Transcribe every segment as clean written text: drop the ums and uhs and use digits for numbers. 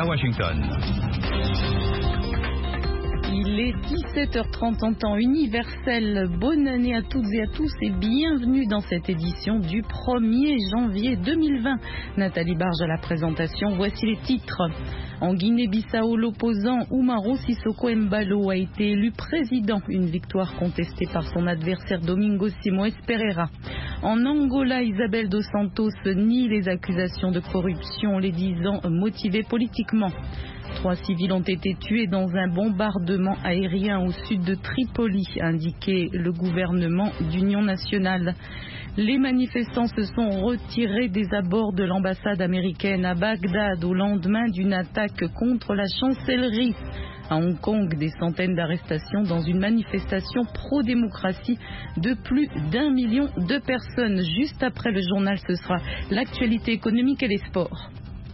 à Washington. Il est 17h30 en temps universel. Bonne année à toutes et à tous et bienvenue dans cette édition du 1er janvier 2020. Nathalie Barge à la présentation. Voici les titres. En Guinée-Bissau, l'opposant Umaro Sissoko Embalo a été élu président, une victoire contestée par son adversaire Domingos Simoes Pereira. En Angola, Isabel dos Santos nie les accusations de corruption, les disant motivées politiquement. 3 civils ont été tués dans un bombardement aérien au sud de Tripoli, a indiqué le gouvernement d'Union nationale. Les manifestants se sont retirés des abords de l'ambassade américaine à Bagdad au lendemain d'une attaque contre la chancellerie. À Hong Kong, des centaines d'arrestations dans une manifestation pro-démocratie de plus d'1 million de personnes. Juste après le journal, ce sera l'actualité économique et les sports.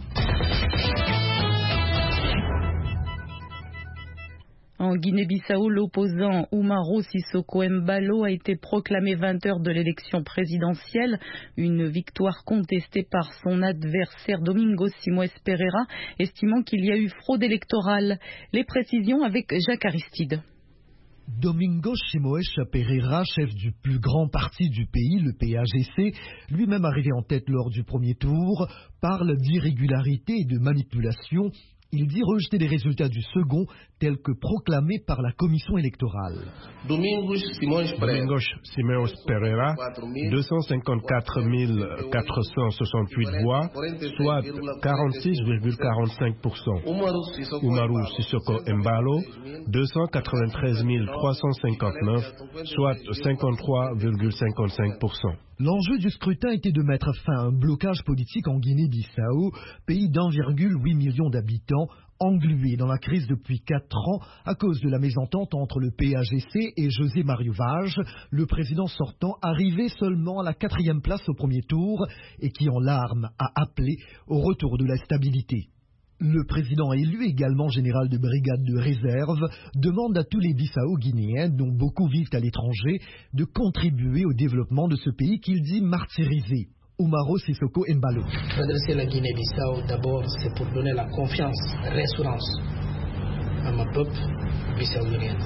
En Guinée-Bissau, l'opposant Umaro Sissoko Embalo a été proclamé vainqueur de l'élection présidentielle, une victoire contestée par son adversaire Domingos Simoes Pereira, estimant qu'il y a eu fraude électorale. Les précisions avec Jacques Aristide. Domingos Simoes Pereira, chef du plus grand parti du pays, le PAGC, lui-même arrivé en tête lors du premier tour, parle d'irrégularité et de manipulation. Il dit rejeter les résultats du second, tels que proclamés par la commission électorale. Domingos Simoes Pereira, 254 468 voix, soit 46,45%. Umaro Sissoko Embalo, 293 359, soit 53,55%. L'enjeu du scrutin était de mettre fin à un blocage politique en Guinée-Bissau, pays d'1,8 million d'habitants, englué dans la crise depuis 4 ans à cause de la mésentente entre le PAGC et José Mario Vaz, le président sortant arrivé seulement à la 4e place au premier tour et qui en larmes a appelé au retour de la stabilité. Le président élu, également général de brigade de réserve, demande à tous les Bissau-Guinéens, dont beaucoup vivent à l'étranger, de contribuer au développement de ce pays qu'il dit martyrisé. Umaro Sissoko Embalo. Redresser la Guinée-Bissau, d'abord, c'est pour donner la confiance, l'assurance à mon peuple bissau-guinéen.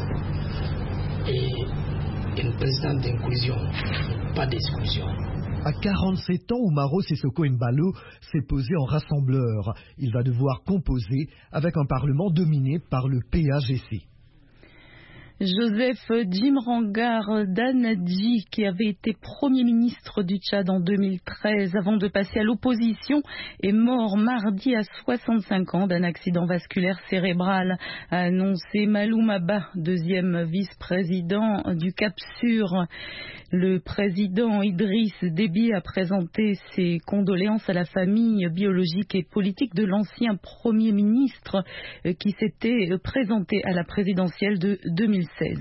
Et une présidente d'inclusion, pas d'exclusion. À 47 ans, Umaro Sissoko Embalo s'est posé en rassembleur. Il va devoir composer avec un parlement dominé par le PAGC. Joseph Djimrangar Danadji, qui avait été Premier ministre du Tchad en 2013 avant de passer à l'opposition, est mort mardi à 65 ans d'un accident vasculaire cérébral, a annoncé Maloum Abba, deuxième vice-président du Cap-Sur. Le président Idriss Déby a présenté ses condoléances à la famille biologique et politique de l'ancien Premier ministre qui s'était présenté à la présidentielle de 2016.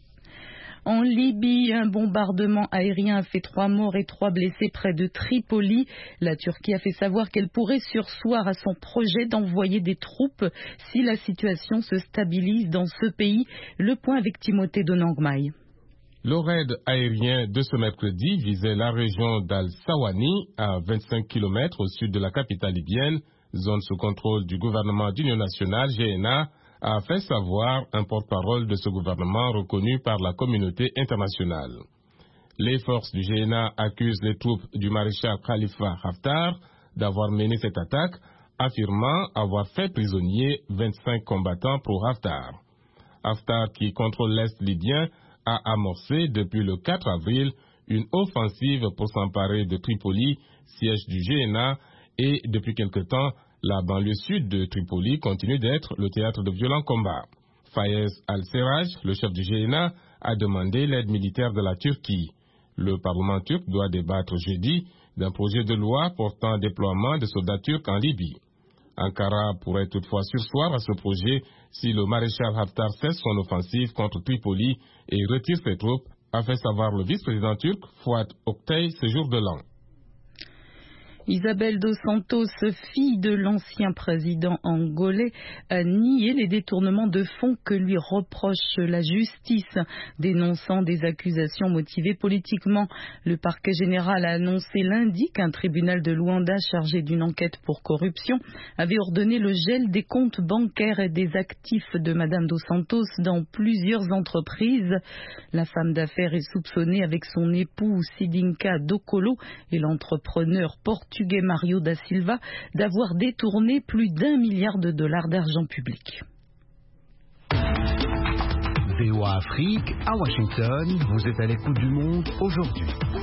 En Libye, un bombardement aérien a fait 3 morts et 3 blessés près de Tripoli. La Turquie a fait savoir qu'elle pourrait surseoir à son projet d'envoyer des troupes si la situation se stabilise dans ce pays. Le point avec Timothée Donangmaï. Le raid aérien de ce mercredi visait la région d'Al-Sawani, à 25 km au sud de la capitale libyenne, zone sous contrôle du gouvernement d'Union nationale, GNA, a fait savoir un porte-parole de ce gouvernement reconnu par la communauté internationale. Les forces du GNA accusent les troupes du maréchal Khalifa Haftar d'avoir mené cette attaque, affirmant avoir fait prisonnier 25 combattants pro-Haftar. Haftar, qui contrôle l'Est libyen, a amorcé depuis le 4 avril une offensive pour s'emparer de Tripoli, siège du GNA, et depuis quelque temps, la banlieue sud de Tripoli continue d'être le théâtre de violents combats. Fayez al-Serraj, le chef du GNA, a demandé l'aide militaire de la Turquie. Le Parlement turc doit débattre jeudi d'un projet de loi portant déploiement de soldats turcs en Libye. Ankara pourrait toutefois surseoir à ce projet si le maréchal Haftar cesse son offensive contre Tripoli et retire ses troupes, a fait savoir le vice-président turc Fuat Oktay ce jour de l'an. Isabel dos Santos, fille de l'ancien président angolais, a nié les détournements de fonds que lui reproche la justice, dénonçant des accusations motivées politiquement. Le parquet général a annoncé lundi qu'un tribunal de Luanda chargé d'une enquête pour corruption avait ordonné le gel des comptes bancaires et des actifs de Madame dos Santos dans plusieurs entreprises. La femme d'affaires est soupçonnée avec son époux Sidinka Dokolo et l'entrepreneur portugais Mario da Silva d'avoir détourné plus d'1 milliard de dollars d'argent public. VOA Afrique, à Washington, vous êtes à l'écoute du monde aujourd'hui.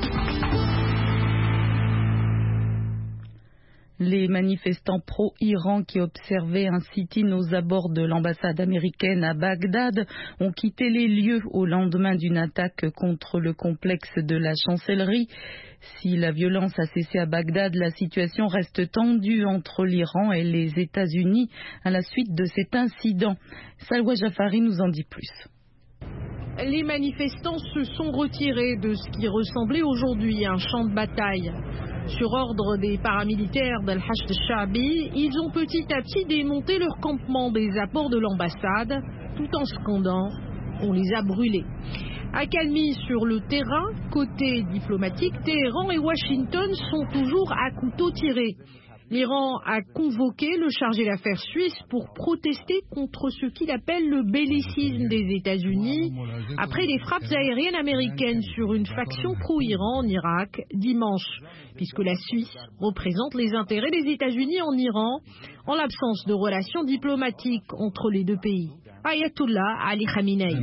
Les manifestants pro-Iran qui observaient un sit-in aux abords de l'ambassade américaine à Bagdad ont quitté les lieux au lendemain d'une attaque contre le complexe de la chancellerie. Si la violence a cessé à Bagdad, la situation reste tendue entre l'Iran et les États-Unis à la suite de cet incident. Salwa Jafari nous en dit plus. Les manifestants se sont retirés de ce qui ressemblait aujourd'hui à un champ de bataille. Sur ordre des paramilitaires d'Al-Hashd al-Sha'bi, ils ont petit à petit démonté leur campement des abords de l'ambassade, tout en scandant « on les a brûlés ». Accalmie sur le terrain, côté diplomatique, Téhéran et Washington sont toujours à couteau tiré. L'Iran a convoqué le chargé d'affaires suisse pour protester contre ce qu'il appelle le bellicisme des États-Unis après les frappes aériennes américaines sur une faction pro-Iran en Irak dimanche, puisque la Suisse représente les intérêts des États-Unis en Iran en l'absence de relations diplomatiques entre les deux pays. Ayatollah Ali Khamenei.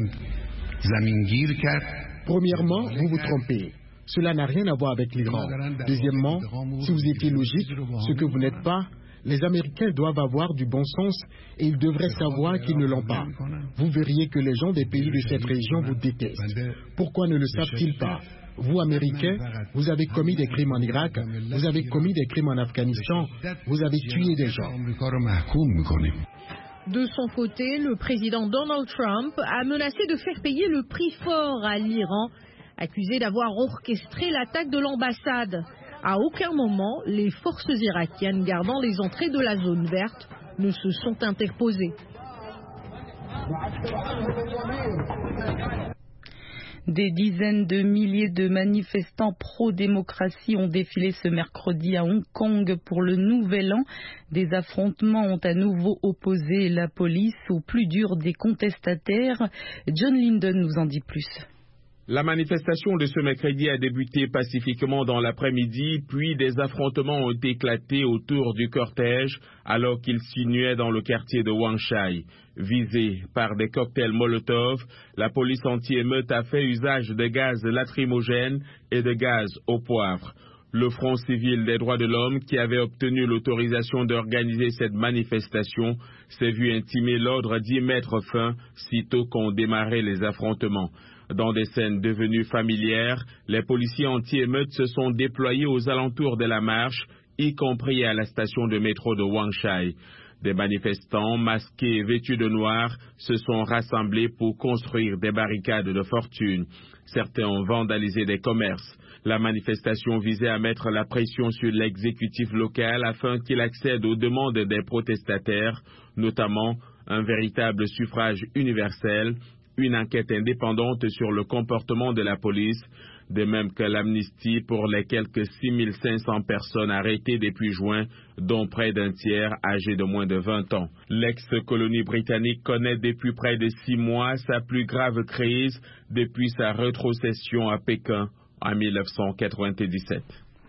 Premièrement, vous vous trompez. Cela n'a rien à voir avec l'Iran. Deuxièmement, si vous étiez logique, ce que vous n'êtes pas, les Américains doivent avoir du bon sens et ils devraient savoir qu'ils ne l'ont pas. Vous verriez que les gens des pays de cette région vous détestent. Pourquoi ne le savent-ils pas? Vous, Américains, vous avez commis des crimes en Irak, vous avez commis des crimes en Afghanistan, vous avez tué des gens. De son côté, le président Donald Trump a menacé de faire payer le prix fort à l'Iran, accusé d'avoir orchestré l'attaque de l'ambassade. À aucun moment, les forces irakiennes gardant les entrées de la zone verte ne se sont interposées. Des dizaines de milliers de manifestants pro-démocratie ont défilé ce mercredi à Hong Kong pour le Nouvel An. Des affrontements ont à nouveau opposé la police au plus dur des contestataires. John Linden nous en dit plus. La manifestation de ce mercredi a débuté pacifiquement dans l'après-midi, puis des affrontements ont éclaté autour du cortège alors qu'il sinuait dans le quartier de Wan Chai. Visé par des cocktails Molotov, la police anti-émeute a fait usage de gaz lacrymogène et de gaz au poivre. Le Front civil des droits de l'homme, qui avait obtenu l'autorisation d'organiser cette manifestation, s'est vu intimer l'ordre d'y mettre fin sitôt qu'ont démarré les affrontements. Dans des scènes devenues familières, les policiers anti-émeutes se sont déployés aux alentours de la marche, y compris à la station de métro de Wan Chai. Des manifestants masqués et vêtus de noir se sont rassemblés pour construire des barricades de fortune. Certains ont vandalisé des commerces. La manifestation visait à mettre la pression sur l'exécutif local afin qu'il accède aux demandes des protestataires, notamment un véritable suffrage universel, une enquête indépendante sur le comportement de la police, de même que l'amnistie pour les quelques 6500 personnes arrêtées depuis juin, dont près d'un tiers âgés de moins de 20 ans. L'ex-colonie britannique connaît depuis près de 6 mois sa plus grave crise depuis sa rétrocession à Pékin en 1997.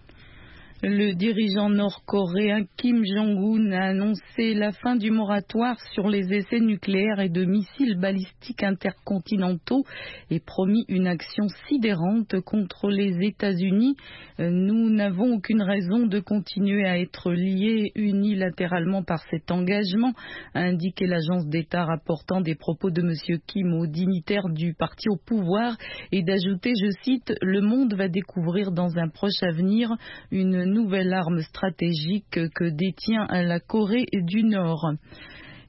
Le dirigeant nord-coréen Kim Jong-un a annoncé la fin du moratoire sur les essais nucléaires et de missiles balistiques intercontinentaux et promis une action sidérante contre les États-Unis. Nous n'avons aucune raison de continuer à être liés unilatéralement par cet engagement, a indiqué l'agence d'État rapportant des propos de M. Kim aux dignitaires du parti au pouvoir et d'ajouter, je cite, « Le monde va découvrir dans un proche avenir une nouvelle arme stratégique que détient la Corée du Nord ».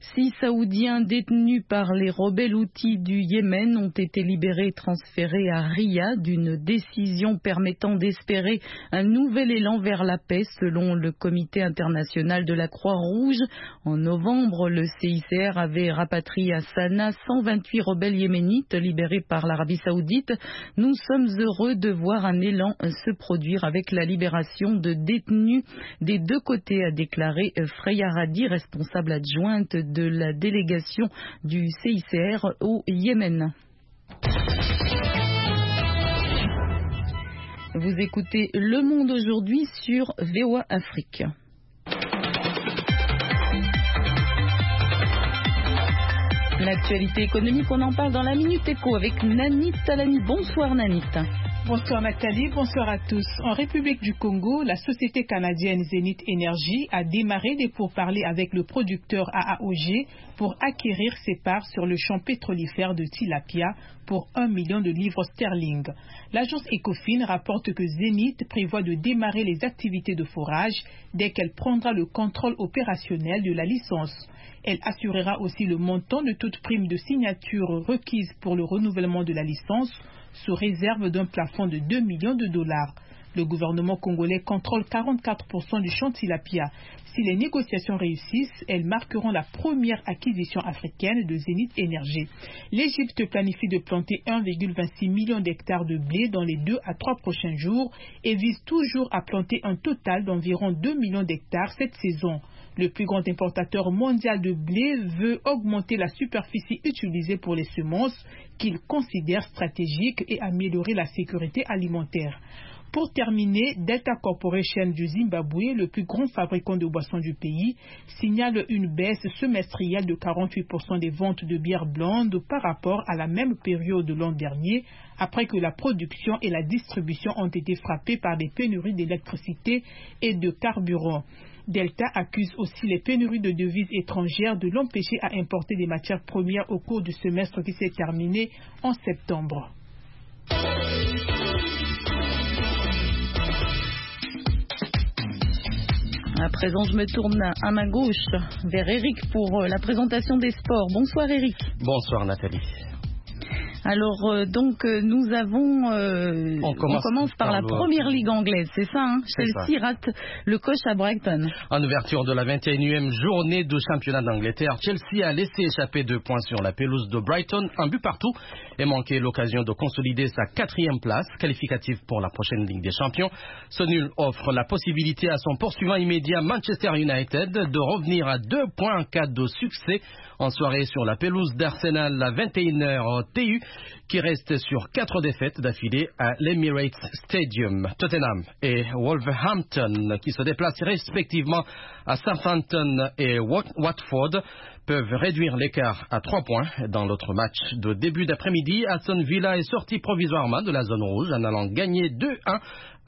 6 Saoudiens détenus par les rebelles houthis du Yémen ont été libérés et transférés à Riyad, une décision permettant d'espérer un nouvel élan vers la paix selon le Comité international de la Croix-Rouge. En novembre, le CICR avait rapatrié à Sanaa 128 rebelles yéménites libérés par l'Arabie Saoudite. Nous sommes heureux de voir un élan se produire avec la libération de détenus des deux côtés, a déclaré Freya Radi, responsable adjointe de la délégation du CICR au Yémen. Vous écoutez Le Monde aujourd'hui sur VOA Afrique. L'actualité économique, on en parle dans la Minute Éco avec Nanit Talani. Bonsoir Nanit. Bonsoir Nathalie, bonsoir à tous. En République du Congo, la société canadienne Zenith Energy a démarré des pourparlers avec le producteur AAOG pour acquérir ses parts sur le champ pétrolifère de Tilapia pour 1 million de livres sterling. L'agence Ecofin rapporte que Zenith prévoit de démarrer les activités de forage dès qu'elle prendra le contrôle opérationnel de la licence. Elle assurera aussi le montant de toute prime de signature requise pour le renouvellement de la licence, sous réserve d'un plafond de 2 millions de dollars. Le gouvernement congolais contrôle 44% du champ Tilapia. Si les négociations réussissent, elles marqueront la première acquisition africaine de Zenith Energy. L'Égypte planifie de planter 1,26 million d'hectares de blé dans les 2 à 3 prochains jours et vise toujours à planter un total d'environ 2 millions d'hectares cette saison. Le plus grand importateur mondial de blé veut augmenter la superficie utilisée pour les semences qu'il considère stratégique et améliorer la sécurité alimentaire. Pour terminer, Delta Corporation du Zimbabwe, le plus grand fabricant de boissons du pays, signale une baisse semestrielle de 48% des ventes de bière blonde par rapport à la même période de l'an dernier, après que la production et la distribution ont été frappées par des pénuries d'électricité et de carburant. Delta accuse aussi les pénuries de devises étrangères de l'empêcher à importer des matières premières au cours du semestre qui s'est terminé en septembre. À présent, je me tourne à ma gauche vers Eric pour la présentation des sports. Bonsoir Eric. Bonsoir Nathalie. Alors, nous avons... on commence par la première ligue anglaise, c'est ça, hein? Chelsea rate le coach à Brighton. En ouverture de la 21e journée du championnat d'Angleterre, Chelsea a laissé échapper 2 points sur la pelouse de Brighton, un but partout, et manqué l'occasion de consolider sa 4e place qualificative pour la prochaine Ligue des Champions. Ce nul offre la possibilité à son poursuivant immédiat Manchester United de revenir à 2 points en cas de succès en soirée sur la pelouse d'Arsenal à 21h TU, qui reste sur 4 défaites d'affilée à l'Emirates Stadium. Tottenham et Wolverhampton, qui se déplacent respectivement à Southampton et Watford, peuvent réduire l'écart à 3 points. Dans l'autre match de début d'après-midi, Aston Villa est sorti provisoirement de la zone rouge en allant gagner 2-1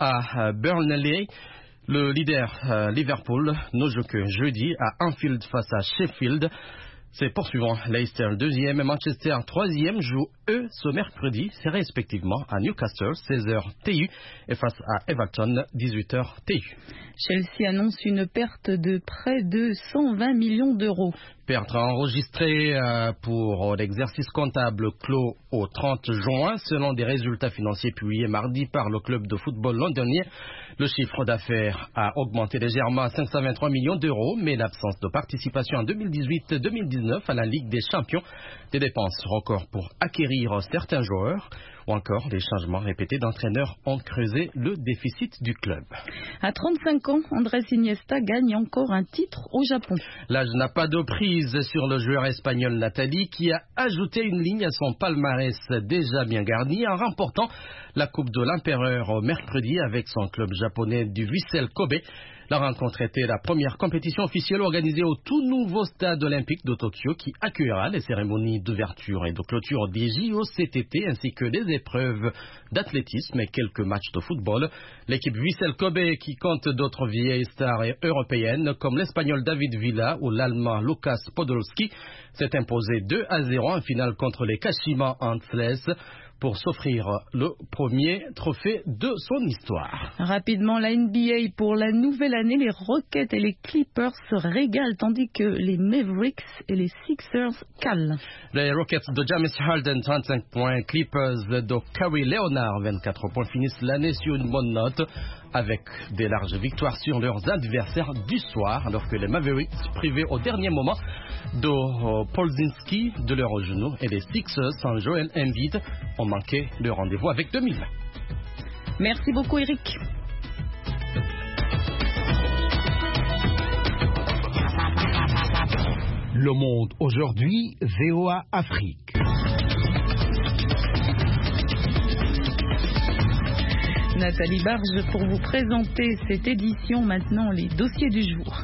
à Burnley. Le leader Liverpool ne joue que jeudi à Anfield face à Sheffield. Ses poursuivants, Leicester 2e et Manchester 3e, jouent eux ce mercredi, c'est respectivement à Newcastle 16h TU et face à Everton 18h TU. Chelsea annonce une perte de près de 120 millions d'euros. Perte enregistrée pour l'exercice comptable clos au 30 juin, selon des résultats financiers publiés mardi par le club de football londonien. Le chiffre d'affaires a augmenté légèrement à 523 millions d'euros, mais l'absence de participation en 2018-2019 à la Ligue des Champions, des dépenses records pour acquérir certains joueurs, ou encore des changements répétés d'entraîneurs ont creusé le déficit du club. À 35 ans, Andrés Iniesta gagne encore un titre au Japon. L'âge n'a pas de prise sur le joueur espagnol Nathalie, qui a ajouté une ligne à son palmarès déjà bien garni en remportant la Coupe de l'Empereur mercredi avec son club japonais du Vissel Kobe. La rencontre était la première compétition officielle organisée au tout nouveau stade olympique de Tokyo, qui accueillera les cérémonies d'ouverture et de clôture des JO cet été, ainsi que des épreuves d'athlétisme et quelques matchs de football. L'équipe Vissel Kobe, qui compte d'autres vieilles stars européennes comme l'espagnol David Villa ou l'allemand Lukas Podolski, s'est imposé 2-0 en finale contre les Kashima Antlers. pour s'offrir le premier trophée de son histoire. Rapidement, la NBA pour la nouvelle année, les Rockets et les Clippers se régalent tandis que les Mavericks et les Sixers calent. Les Rockets de James Harden 35 points, Clippers de Kawhi Leonard 24 points finissent l'année sur une bonne note avec des larges victoires sur leurs adversaires du soir, alors que les Mavericks, privés au dernier moment de Polzinski de leur genou, et les Sixers sans Joel Embiid ont manqué le rendez-vous avec 2020. Merci beaucoup Eric. Le Monde aujourd'hui, VOA Afrique. Nathalie Barge pour vous présenter cette édition. Maintenant, les dossiers du jour.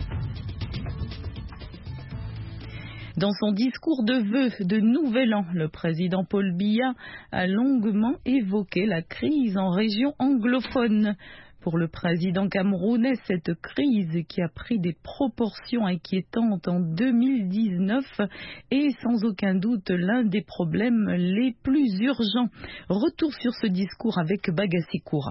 Dans son discours de vœux de Nouvel An, le président Paul Biya a longuement évoqué la crise en région anglophone. Pour le président camerounais, cette crise qui a pris des proportions inquiétantes en 2019 est sans aucun doute l'un des problèmes les plus urgents. Retour sur ce discours avec Bagassi Koura.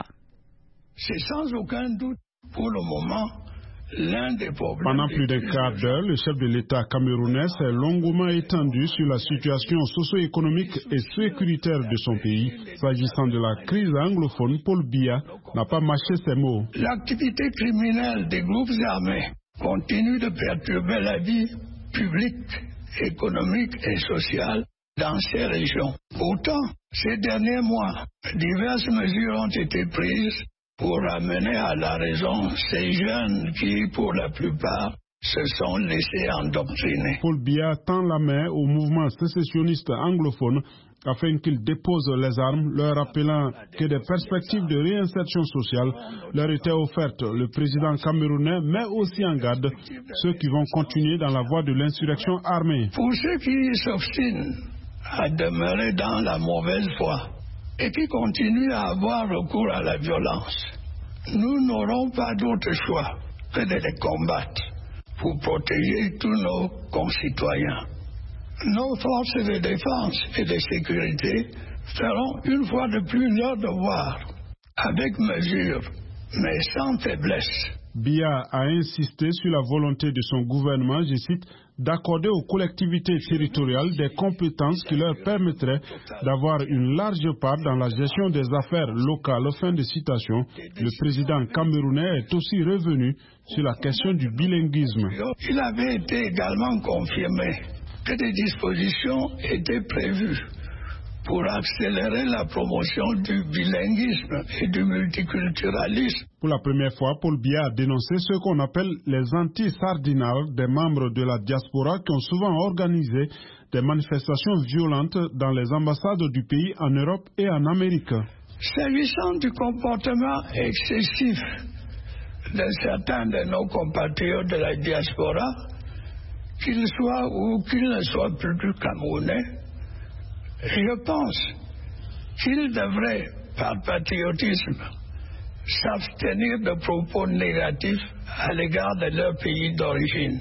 C'est sans aucun doute pour le moment l'un des problèmes. Pendant plus d'un quart d'heure, le chef de l'État camerounais s'est longuement étendu sur la situation socio-économique et sécuritaire de son pays. S'agissant de la crise anglophone, Paul Biya n'a pas mâché ses mots. L'activité criminelle des groupes armés continue de perturber la vie publique, économique et sociale dans ces régions. Pourtant, ces derniers mois, diverses mesures ont été prises pour ramener à la raison ces jeunes qui, pour la plupart, se sont laissés endoctriner. Paul Biya tend la main au mouvement sécessionniste anglophone afin qu'ils déposent les armes, leur rappelant que des perspectives de réinsertion sociale leur étaient offertes. Le président camerounais met aussi en garde ceux qui vont continuer dans la voie de l'insurrection armée. Pour ceux qui s'obstinent à demeurer dans la mauvaise foi et qui continuent à avoir recours à la violence, nous n'aurons pas d'autre choix que de les combattre pour protéger tous nos concitoyens. Nos forces de défense et de sécurité feront une fois de plus leur devoir, avec mesure, mais sans faiblesse. Biya a insisté sur la volonté de son gouvernement, je cite, d'accorder aux collectivités territoriales des compétences qui leur permettraient d'avoir une large part dans la gestion des affaires locales. Fin de citation. Le président camerounais est aussi revenu sur la question du bilinguisme. Il avait été également confirmé que des dispositions étaient prévues pour accélérer la promotion du bilinguisme et du multiculturalisme. Pour la première fois, Paul Biya a dénoncé ce qu'on appelle les anti-sardinales des membres de la diaspora qui ont souvent organisé des manifestations violentes dans les ambassades du pays en Europe et en Amérique. S'agissant du comportement excessif de certains de nos compatriotes de la diaspora, qu'ils soient ou qu'ils ne soient plus camerounais, je pense qu'ils devraient, par patriotisme, s'abstenir de propos négatifs à l'égard de leur pays d'origine.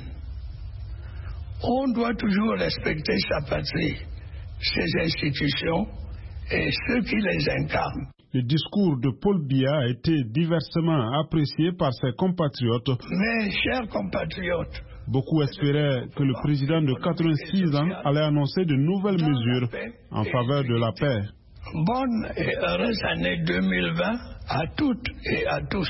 On doit toujours respecter sa patrie, ses institutions et ceux qui les incarnent. Le discours de Paul Biya a été diversement apprécié par ses compatriotes. Mes chers compatriotes, beaucoup espéraient que le président de 86 ans allait annoncer de nouvelles mesures en faveur de la paix. Bonne et heureuse année 2020 à toutes et à tous.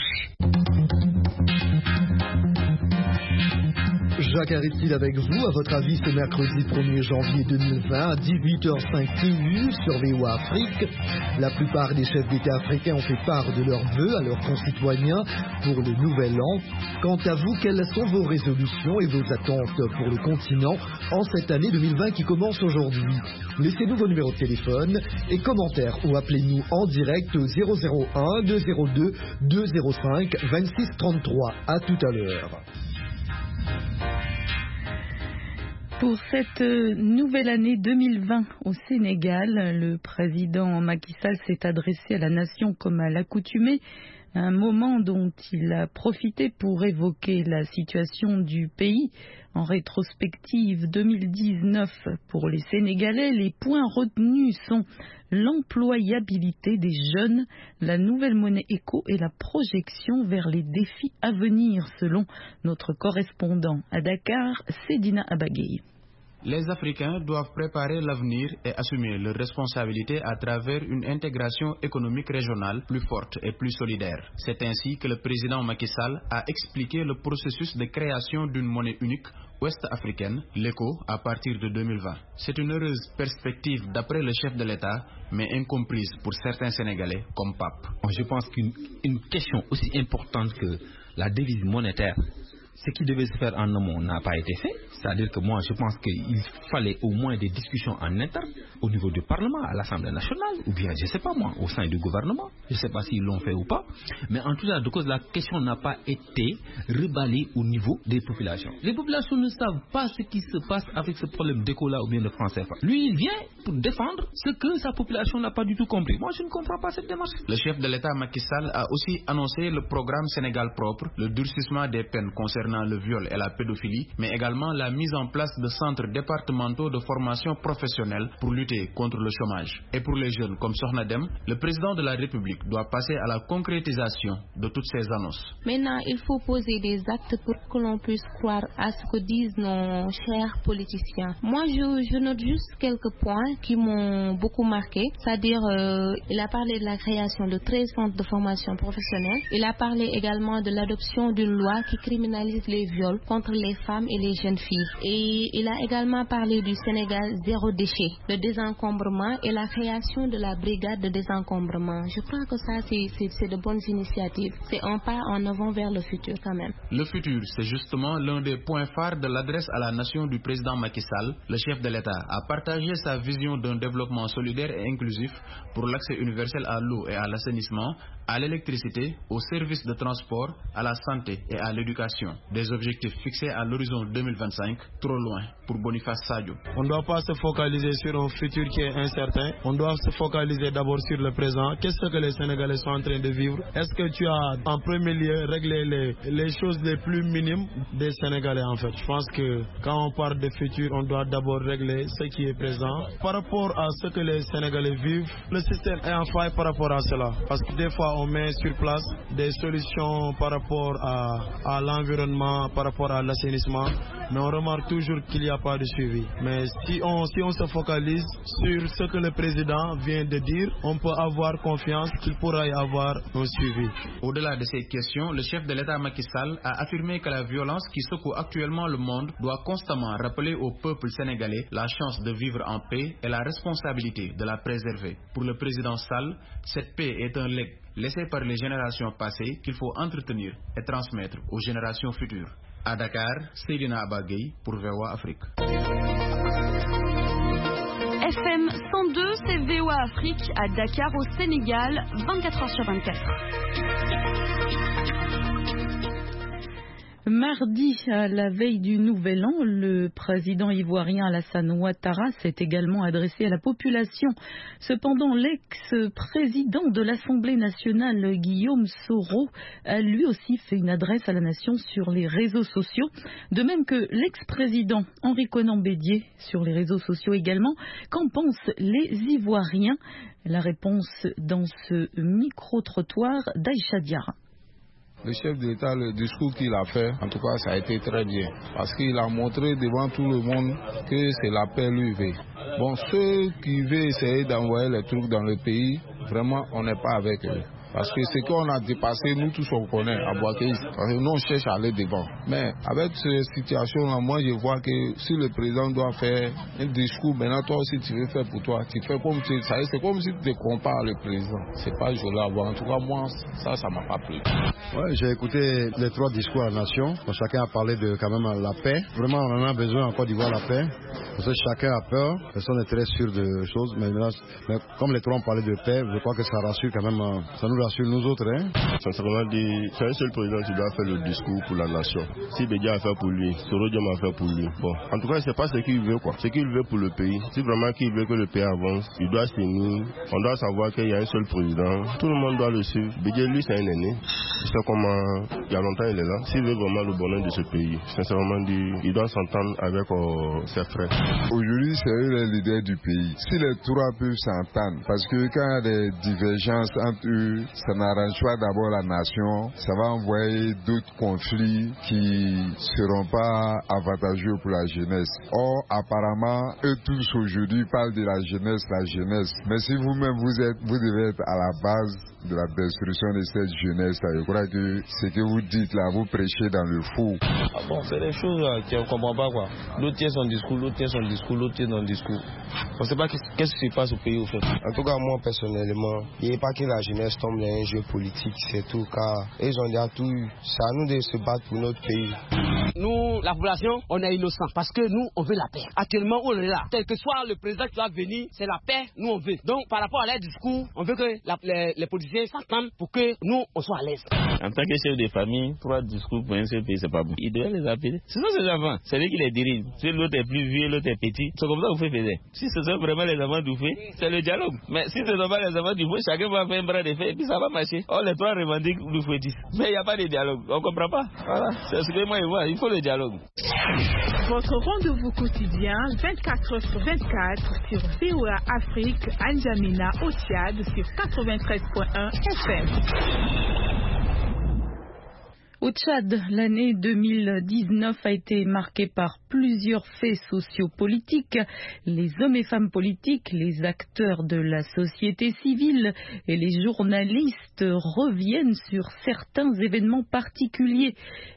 Jacques Aristide avec vous. À votre avis, ce mercredi 1er janvier 2020 à 18h05 sur VOA Afrique, la plupart des chefs d'État africains ont fait part de leurs vœux à leurs concitoyens pour le nouvel an. Quant à vous, quelles sont vos résolutions et vos attentes pour le continent en cette année 2020 qui commence aujourd'hui? Laissez-nous vos numéros de téléphone et commentaires ou appelez-nous en direct au 001 202 205 26 33. À tout à l'heure. Pour cette nouvelle année 2020 au Sénégal, le président Macky Sall s'est adressé à la nation comme à l'accoutumée, un moment dont il a profité pour évoquer la situation du pays En rétrospective 2019 pour les Sénégalais, les points retenus sont l'employabilité des jeunes, la nouvelle monnaie éco et la projection vers les défis à venir, selon notre correspondant à Dakar, Sedina Abagay. Les Africains doivent préparer l'avenir et assumer leurs responsabilités à travers une intégration économique régionale plus forte et plus solidaire. C'est ainsi que le président Macky Sall a expliqué le processus de création d'une monnaie unique ouest-africaine, l'ECO, à partir de 2020. C'est une heureuse perspective d'après le chef de l'État, mais incomprise pour certains Sénégalais comme Pape. Je pense qu'une question aussi importante que la devise monétaire, ce qui devait se faire en amont n'a pas été fait. C'est-à-dire que moi, je pense qu'il fallait au moins des discussions en interne au niveau du Parlement, à l'Assemblée nationale, ou bien, je ne sais pas moi, au sein du gouvernement. Je ne sais pas s'ils l'ont fait ou pas. Mais en tout cas, de cause, la question n'a pas été reballée au niveau des populations. Les populations ne savent pas ce qui se passe avec ce problème d'éco-là ou bien de franc CFA. Lui, il vient pour défendre ce que sa population n'a pas du tout compris. Moi, je ne comprends pas cette démarche. Le chef de l'État, Macky Sall, a aussi annoncé le programme Sénégal propre, le durcissement des peines concernant le viol et la pédophilie, mais également la mise en place de centres départementaux de formation professionnelle pour lutter contre le chômage. Et pour les jeunes comme Sohnadem, le président de la République doit passer à la concrétisation de toutes ces annonces. Maintenant, il faut poser des actes pour que l'on puisse croire à ce que disent nos chers politiciens. Moi, je note juste quelques points qui m'ont beaucoup marqué. C'est-à-dire, il a parlé de la création de 13 centres de formation professionnelle. Il a parlé également de l'adoption d'une loi qui criminalise les viols contre les femmes et les jeunes filles. Et il a également parlé du Sénégal zéro déchet, le désencombrement et la création de la brigade de désencombrement. Je crois que ça, c'est de bonnes initiatives. C'est un pas en avant vers le futur quand même. Le futur, c'est justement l'un des points phares de l'adresse à la nation du président Macky Sall. Le chef de l'État a partagé sa vision d'un développement solidaire et inclusif pour l'accès universel à l'eau et à l'assainissement, à l'électricité, aux services de transport, à la santé et à l'éducation. Des objectifs fixés à l'horizon 2025, trop loin pour Boniface Sadio. On ne doit pas se focaliser sur un futur qui est incertain. On doit se focaliser d'abord sur le présent. Qu'est-ce que les Sénégalais sont en train de vivre? Est-ce que tu as en premier lieu réglé les choses les plus minimes des Sénégalais en fait? Je pense que quand on parle de futur, on doit d'abord régler ce qui est présent. Par rapport à ce que les Sénégalais vivent, le système est en faille par rapport à cela. Parce que des fois, on met sur place des solutions par rapport à l'environnement, par rapport à l'assainissement, mais on remarque toujours qu'il n'y a pas de suivi. Mais si on se focalise sur ce que le président vient de dire, on peut avoir confiance qu'il pourra y avoir un suivi. Au-delà de ces questions, le chef de l'État Macky Sall a affirmé que la violence qui secoue actuellement le monde doit constamment rappeler au peuple sénégalais la chance de vivre en paix et la responsabilité de la préserver. Pour le président Sall, cette paix est un legs laissé par les générations passées qu'il faut entretenir et transmettre aux générations futures. À Dakar, Sedina Abagay pour VOA Afrique. FM 102, c'est VOA Afrique à Dakar au Sénégal, 24h/24. Mardi, à la veille du Nouvel An, le président ivoirien Alassane Ouattara s'est également adressé à la population. Cependant, l'ex-président de l'Assemblée nationale, Guillaume Soro, a lui aussi fait une adresse à la nation sur les réseaux sociaux. De même que l'ex-président Henri Konan Bédié sur les réseaux sociaux également. Qu'en pensent les Ivoiriens? La réponse dans ce micro-trottoir d'Aïcha Diarra. Le chef de l'État, le discours qu'il a fait, en tout cas, ça a été très bien. Parce qu'il a montré devant tout le monde que c'est la paix lui veut. Bon, ceux qui veulent essayer d'envoyer les trucs dans le pays, vraiment, on n'est pas avec eux. Parce que ce qu'on a dépassé, nous tous on connaît à Boaké. Parce que nous on cherche à aller devant. Mais avec cette situation-là, moi je vois que si le président doit faire un discours, maintenant toi aussi tu veux faire pour toi. Tu fais comme tu sais, c'est comme si tu te compares le président. C'est pas joli à voir. En tout cas, moi, ça m'a pas plu. Ouais, j'ai écouté les 3 discours à la nation. Chacun a parlé de quand même la paix. Vraiment, on en a besoin en Côte d'Ivoire, la paix. Parce que chacun a peur, personne n'est très sûr de choses, mais comme les trois ont parlé de paix, je crois que ça rassure quand même, ça nous rassure nous autres. Sincèrement dit, c'est un seul président qui doit faire le discours pour la nation. Si Bédia a fait pour lui, Sorodium a fait pour lui. Bon, en tout cas, c'est pas ce qu'il veut quoi. Ce qu'il veut pour le pays. Si vraiment qu'il veut que le pays avance, il doit s'unir. On doit savoir qu'il y a un seul président. Tout le monde doit le suivre. Bédia, lui, c'est un aîné. Il sait comment, il y a longtemps, il est là. S'il veut vraiment le bonheur de ce pays, sincèrement dit, il doit s'entendre avec ses frères. Aujourd'hui, c'est eux les leaders du pays. Si les trois peuvent s'entendre, parce que quand il y a des divergences entre eux, ça n'arrange pas d'abord la nation, ça va envoyer d'autres conflits qui ne seront pas avantageux pour la jeunesse. Or, apparemment, eux tous aujourd'hui parlent de la jeunesse. Mais si vous-même vous devez être à la base de la destruction de cette jeunesse, je crois que ce que vous dites là, vous prêchez dans le faux. Ah bon, c'est des choses qu'on ne comprend pas quoi. L'autre tient son discours, l'autre tient son discours, l'autre tient son discours. On ne sait pas qu'est-ce qui se passe au pays au fait. En tout cas, moi personnellement, il n'y a pas que la jeunesse tombe dans un jeu politique, c'est tout, car ils ont déjà tout eu. C'est à nous de se battre pour notre pays. Nous, la population, on est innocents parce que nous, on veut la paix. Actuellement, on est là. Quel que soit le président qui va venir, c'est la paix, nous on veut. Donc, par rapport à leur discours, on veut que les politiciens s'entendent pour que nous, on soit à l'aise. En tant que chef de famille, 3 discours pour un seul pays, c'est pas bon. Il doit les appeler. Ce sont ses enfants. C'est lui qui les dirige. Si l'autre est plus vieux, l'autre est petit, c'est comme ça que vous faites. Si ce sont vraiment les enfants du fait, c'est le dialogue. Mais si ce ne sont pas les enfants du fait, chacun va faire un bras de fer et puis ça va marcher. Or, les 3 revendiquent du fouettisme. Mais il n'y a pas de dialogue. On ne comprend pas. Voilà. C'est ce que moi je vois. Il faut le dialogue. Votre rendez-vous quotidien 24h/24 sur VOA Afrique, N'Djamena au Tchad sur 93.1 FM. Au Tchad, l'année 2019 a été marquée par plusieurs faits sociopolitiques. Les hommes et femmes politiques, les acteurs de la société civile et les journalistes reviennent sur certains événements particuliers.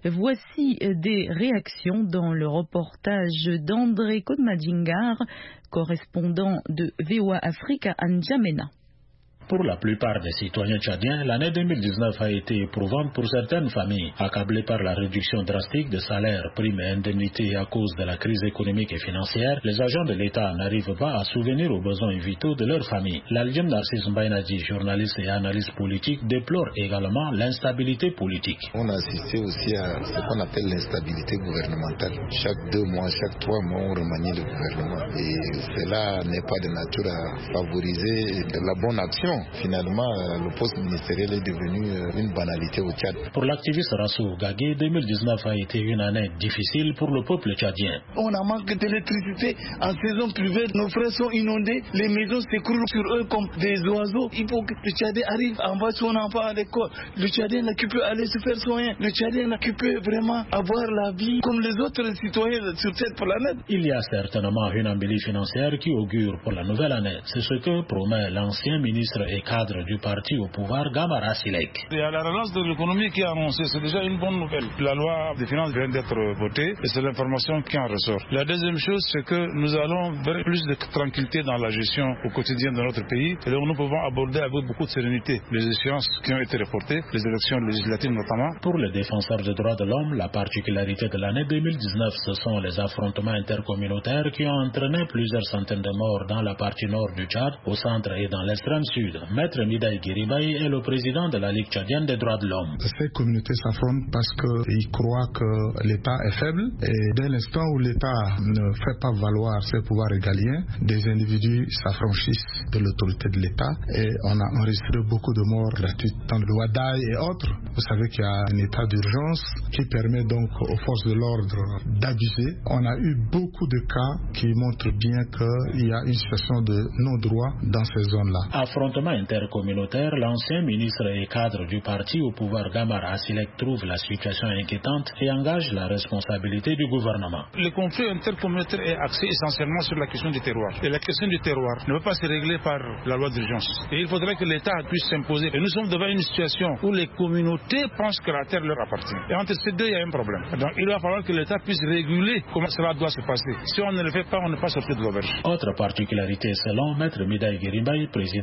Voici des réactions dans le reportage d'André Kodmadjingar, correspondant de VOA Afrique à N'Djamena. Pour la plupart des citoyens tchadiens, l'année 2019 a été éprouvante pour certaines familles, accablées par la réduction drastique de salaires, primes et indemnités à cause de la crise économique et financière. Les agents de l'État n'arrivent pas à souvenir aux besoins vitaux de leur famille. L'Algem Narcisse Mbaïnadji, journaliste et analyste politique, déplore également l'instabilité politique. On a assisté aussi à ce qu'on appelle l'instabilité gouvernementale. Chaque 2 mois, chaque 3 mois, on remanie le gouvernement. Et cela n'est pas de nature à favoriser de la bonne action. Finalement, le poste ministériel est devenu une banalité au Tchad. Pour l'activiste Rassou Gagé, 2019 a été une année difficile pour le peuple tchadien. On a manque d'électricité en saison pluvieuse. Nos frères sont inondés, les maisons s'écroulent sur eux comme des oiseaux. Il faut que le Tchadien arrive à envoyer son enfant à l'école. Le Tchadien n'a qui peut aller se faire soigner. Le Tchadien n'a qui peut vraiment avoir la vie comme les autres citoyens sur cette planète. Il y a certainement une embellie financière qui augure pour la nouvelle année. C'est ce que promet l'ancien ministre et cadre du parti au pouvoir, Gamara Silek. Il y a la relance de l'économie qui est annoncée, c'est déjà une bonne nouvelle. La loi des finances vient d'être votée et c'est l'information qui en ressort. La deuxième chose, c'est que nous allons vers plus de tranquillité dans la gestion au quotidien de notre pays et donc nous pouvons aborder avec beaucoup de sérénité les échéances qui ont été reportées, les élections législatives notamment. Pour les défenseurs des droits de l'homme, la particularité de l'année 2019, ce sont les affrontements intercommunautaires qui ont entraîné plusieurs centaines de morts dans la partie nord du Tchad, au centre et dans l'extrême sud. Maître Midaï Guiribaï est le président de la Ligue tchadienne des droits de l'homme. Ces communautés s'affrontent parce qu'ils croient que l'État est faible et dès l'instant où l'État ne fait pas valoir ses pouvoirs régaliens, des individus s'affranchissent de l'autorité de l'État et on a enregistré beaucoup de morts gratuites dans le Wadaï et autres. Vous savez qu'il y a un état d'urgence qui permet donc aux forces de l'ordre d'abuser. On a eu beaucoup de cas qui montrent bien qu'il y a une situation de non-droit dans ces zones-là. Affrontement intercommunautaire, l'ancien ministre et cadre du parti au pouvoir Gamara Asilek trouve la situation inquiétante et engage la responsabilité du gouvernement. Le conflit intercommunautaire est axé essentiellement sur la question du terroir. Et la question du terroir ne peut pas se régler par la loi d'urgence. Et il faudrait que l'État puisse s'imposer. Et nous sommes devant une situation où les communautés pensent que la terre leur appartient. Et entre ces deux, il y a un problème. Donc il va falloir que l'État puisse réguler comment cela doit se passer. Si on ne le fait pas, on ne peut pas sortir de l'auberge. Autre particularité selon Maître Midaï Guiribaï, président de la Ligue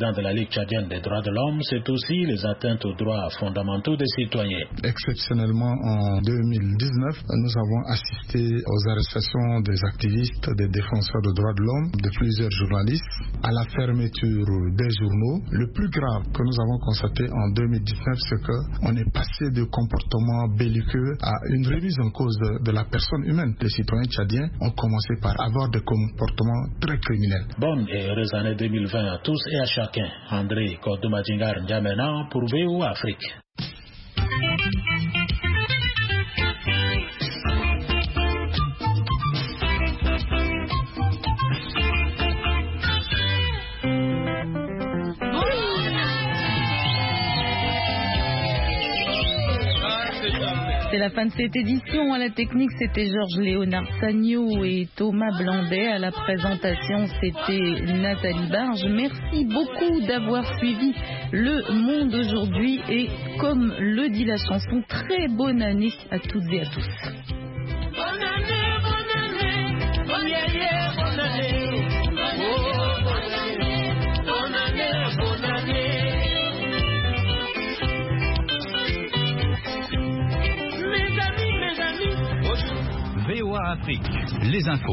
République tchadienne des droits de l'homme, c'est aussi les atteintes aux droits fondamentaux des citoyens. Exceptionnellement, en 2019, nous avons assisté aux arrestations des activistes, des défenseurs des droits de l'homme, de plusieurs journalistes, à la fermeture des journaux. Le plus grave que nous avons constaté en 2019, c'est qu'on est passé de comportements belliqueux à une remise en cause de la personne humaine. Les citoyens tchadiens ont commencé par avoir des comportements très criminels. Bonne et heureuse année 2020 à tous et à chacun. André Kodomadjingar N'Djamena pour VOA Afrique. C'est la fin de cette édition. À la technique, c'était Georges-Léonard Sagno et Thomas Blandet. À la présentation, c'était Nathalie Barge. Merci beaucoup d'avoir suivi Le Monde aujourd'hui. Et comme le dit la chanson, très bonne année à toutes et à tous. Bonne année, bonne année, bonne année, bonne année. Oh, bonne année, bonne année, bonne année. VOA Afrique, les infos.